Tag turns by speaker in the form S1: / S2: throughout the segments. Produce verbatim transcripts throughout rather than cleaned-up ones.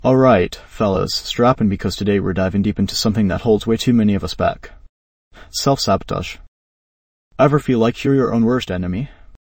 S1: Alright, fellas, strap in because today we're diving deep into something that holds way too many of us back. Self-sabotage. Ever feel like you're your own worst enemy?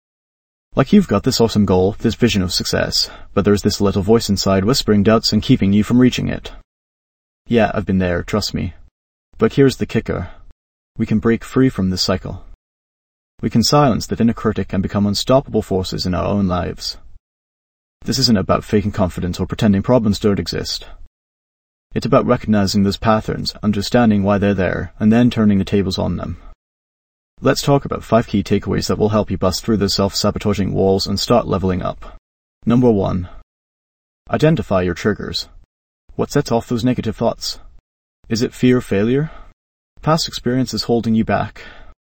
S1: Like you've got this awesome goal, this vision of success, but there's this little voice inside whispering doubts and keeping you from reaching it. Yeah, I've been there, trust me. But here's the kicker. We can break free from this cycle. We can silence that inner critic and become unstoppable forces in our own lives. This isn't about faking confidence or pretending problems don't exist. It's about recognizing those patterns, understanding why they're there, and then turning the tables on them. Let's talk about five key takeaways that will help you bust through those self-sabotaging walls and start leveling up. Number one. Identify your triggers. What sets off those negative thoughts? Is it fear of failure? Past experiences holding you back?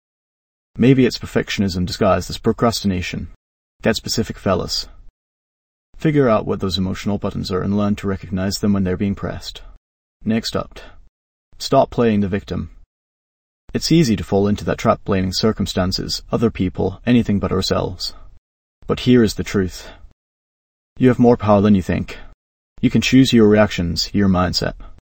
S1: Maybe it's perfectionism disguised as procrastination. Get specific, fellas. Figure out what those emotional buttons are and learn to recognize them when they're being pressed. Next up. Stop playing the victim. It's easy to fall into that trap blaming circumstances, other people, anything but ourselves. But here is the truth. You have more power than you think. You can choose your reactions, your mindset.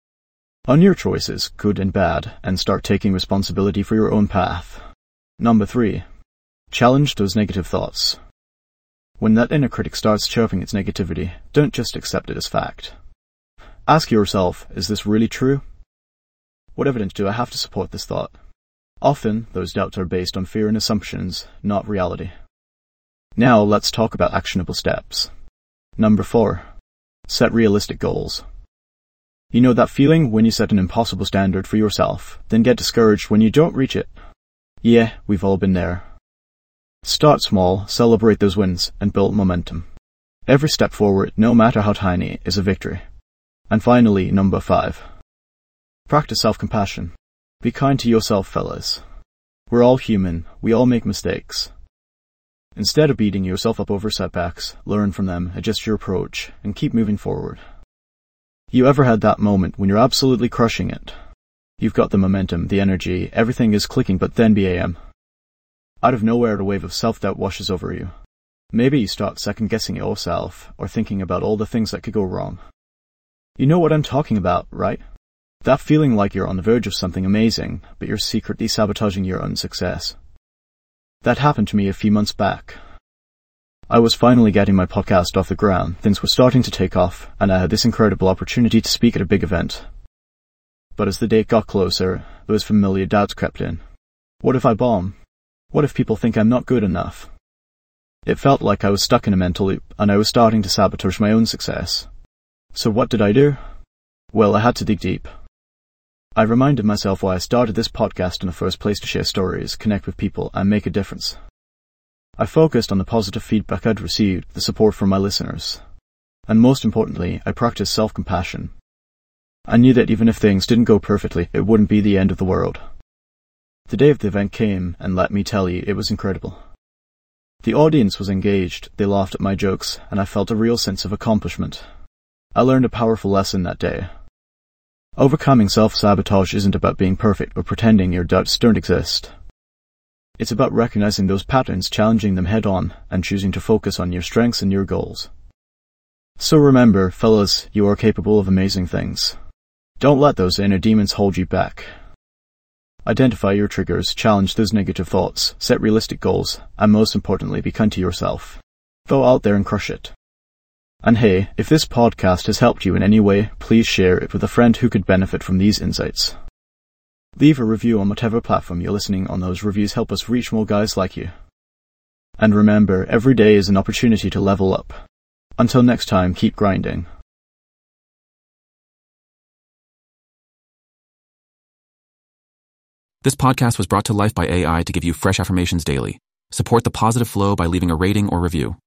S1: Own your choices, good and bad, and start taking responsibility for your own path. Number three. Challenge those negative thoughts. When that inner critic starts chirping its negativity, don't just accept it as fact. Ask yourself, is this really true? What evidence do I have to support this thought? Often, those doubts are based on fear and assumptions, not reality. Now, let's talk about actionable steps. Number four. Set realistic goals. You know that feeling when you set an impossible standard for yourself, then get discouraged when you don't reach it? Yeah, we've all been there. Start small, celebrate those wins, and build momentum. Every step forward, no matter how tiny, is a victory. And finally, number five. Practice self-compassion. Be kind to yourself, fellas. We're all human, we all make mistakes. Instead of beating yourself up over setbacks, learn from them, adjust your approach, and keep moving forward. You ever had that moment when you're absolutely crushing it? You've got the momentum, the energy, everything is clicking, but then bam. Out of nowhere, a wave of self-doubt washes over you. Maybe you start second-guessing yourself, or thinking about all the things that could go wrong. You know what I'm talking about, right? That feeling like you're on the verge of something amazing, but you're secretly sabotaging your own success. That happened to me a few months back. I was finally getting my podcast off the ground, things were starting to take off, and I had this incredible opportunity to speak at a big event. But as the date got closer, those familiar doubts crept in. What if I bomb? What if people think I'm not good enough? It felt like I was stuck in a mental loop, and I was starting to sabotage my own success. So what did I do? Well, I had to dig deep. I reminded myself why I started this podcast in the first place, to share stories, connect with people, and make a difference. I focused on the positive feedback I'd received, the support from my listeners. And most importantly, I practiced self-compassion. I knew that even if things didn't go perfectly, it wouldn't be the end of the world. The day of the event came, and let me tell you, it was incredible. The audience was engaged, they laughed at my jokes, and I felt a real sense of accomplishment. I learned a powerful lesson that day. Overcoming self-sabotage isn't about being perfect or pretending your doubts don't exist. It's about recognizing those patterns, challenging them head-on, and choosing to focus on your strengths and your goals. So remember, fellas, you are capable of amazing things. Don't let those inner demons hold you back. Identify your triggers, challenge those negative thoughts, set realistic goals, and most importantly, be kind to yourself. Go out there and crush it. And hey, if this podcast has helped you in any way, please share it with a friend who could benefit from these insights. Leave a review on whatever platform you're listening on. Those reviews help us reach more guys like you. And remember, every day is an opportunity to level up. Until next time, keep grinding.
S2: This podcast was brought to life by A I to give you fresh affirmations daily. Support the positive flow by leaving a rating or review.